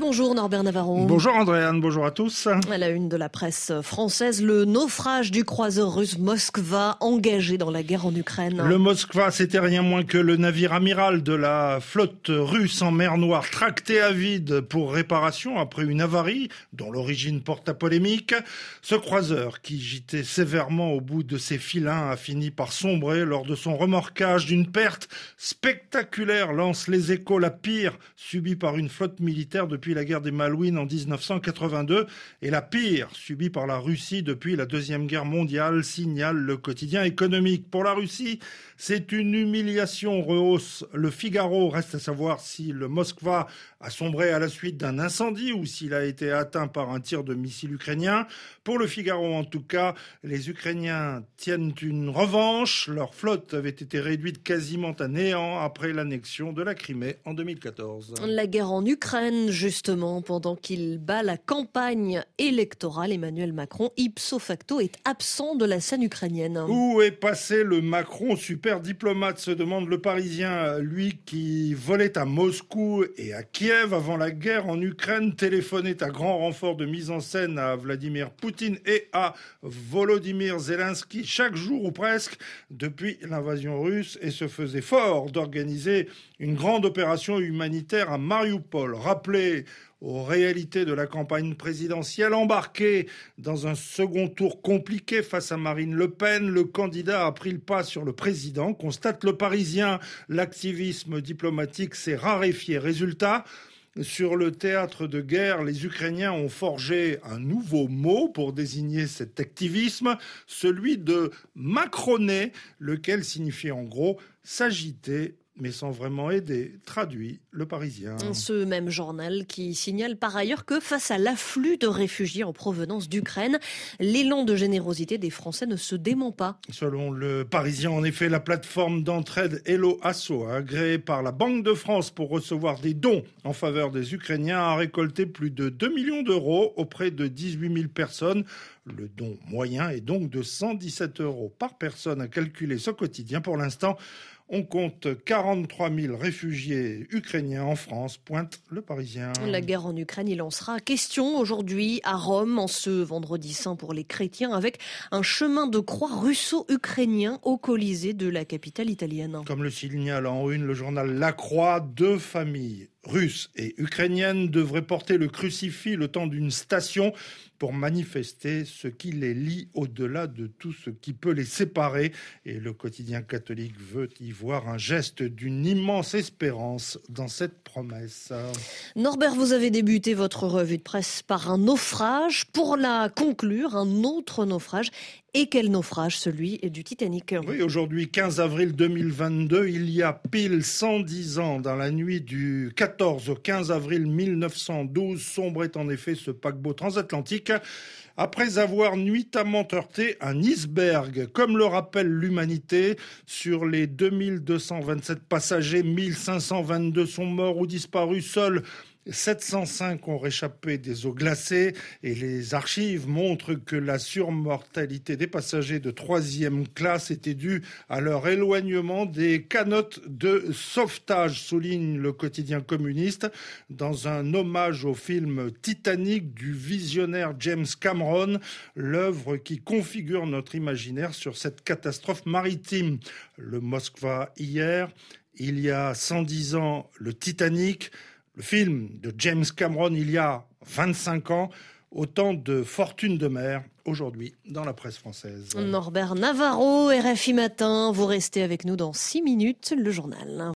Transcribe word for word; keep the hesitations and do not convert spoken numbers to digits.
Bonjour Norbert Navarro. Bonjour Andréane, bonjour à tous. À la une de la presse française, le naufrage du croiseur russe Moskva engagé dans la guerre en Ukraine. Le Moskva, c'était rien moins que le navire amiral de la flotte russe en mer Noire, tracté à vide pour réparation après une avarie dont l'origine porte à polémique. Ce croiseur, qui gîtait sévèrement au bout de ses filins, a fini par sombrer lors de son remorquage d'une perte spectaculaire, lance les échos, la pire subie par une flotte militaire depuis la guerre des Malouines en dix-neuf cent quatre-vingt-deux et la pire subie par la Russie depuis la Deuxième Guerre mondiale, signale le quotidien économique. Pour la Russie, c'est une humiliation, rehausse Le Figaro. Reste à savoir si le Moskva a sombré à la suite d'un incendie ou s'il a été atteint par un tir de missile ukrainien. Pour Le Figaro, en tout cas, les Ukrainiens tiennent une revanche. Leur flotte avait été réduite quasiment à néant après l'annexion de la Crimée en deux mille quatorze. La guerre en Ukraine, justement, pendant qu'il bat la campagne électorale, Emmanuel Macron, ipso facto, est absent de la scène ukrainienne. Où est passé le Macron super diplomate, se demande le Parisien, lui qui volait à Moscou et à Kiev avant la guerre en Ukraine, téléphonait à grand renfort de mise en scène à Vladimir Poutine et à Volodymyr Zelensky chaque jour ou presque depuis l'invasion russe et se faisait fort d'organiser une grande opération humanitaire à Mariupol. Rappelé aux réalités de la campagne présidentielle, embarqué dans un second tour compliqué face à Marine Le Pen, le candidat a pris le pas sur le président, constate le Parisien. L'activisme diplomatique s'est raréfié. Résultat, sur le théâtre de guerre, les Ukrainiens ont forgé un nouveau mot pour désigner cet activisme, celui de macroner, lequel signifie en gros s'agiter, mais sans vraiment aider, traduit le Parisien. Ce même journal qui signale par ailleurs que face à l'afflux de réfugiés en provenance d'Ukraine, l'élan de générosité des Français ne se dément pas. Selon le Parisien, en effet, la plateforme d'entraide Hello Asso, agréée par la Banque de France pour recevoir des dons en faveur des Ukrainiens, a récolté plus de deux millions d'euros auprès de dix-huit mille personnes. Le don moyen est donc de cent dix-sept euros par personne, à calculer ce quotidien. Pour l'instant, on compte quarante-trois mille réfugiés ukrainiens en France, pointe le Parisien. La guerre en Ukraine, il en sera question aujourd'hui à Rome, en ce vendredi saint pour les chrétiens, avec un chemin de croix russo-ukrainien au Colisée de la capitale italienne. Comme le signale en une le journal La Croix, deux familles russes et ukrainiennes devraient porter le crucifix le temps d'une station pour manifester ce qui les lie au-delà de tout ce qui peut les séparer. Et le quotidien catholique veut y voir un geste d'une immense espérance dans cette promesse. Norbert, vous avez débuté votre revue de presse par un naufrage. Pour la conclure, un autre naufrage. Et quel naufrage, celui du Titanic. Oui, aujourd'hui, quinze avril deux mille vingt-deux, il y a pile cent dix ans, dans la nuit du quatorze au quinze avril mille neuf cent douze, sombrait en effet ce paquebot transatlantique après avoir nuitamment heurté un iceberg. Comme le rappelle l'Humanité, sur les deux mille deux cent vingt-sept passagers, mille cinq cent vingt-deux sont morts ou disparus. Seuls sept cent cinq ont réchappé des eaux glacées et les archives montrent que la surmortalité des passagers de troisième classe était due à leur éloignement des canottes de sauvetage, souligne le quotidien communiste, dans un hommage au film Titanic du visionnaire James Cameron, l'œuvre qui configure notre imaginaire sur cette catastrophe maritime. Le Moskva hier, il y a cent dix ans, le Titanic. Le film de James Cameron, il y a vingt-cinq ans, autant de fortune de mer aujourd'hui dans la presse française. Norbert Navarro, R F I Matin, vous restez avec nous dans six minutes, le journal.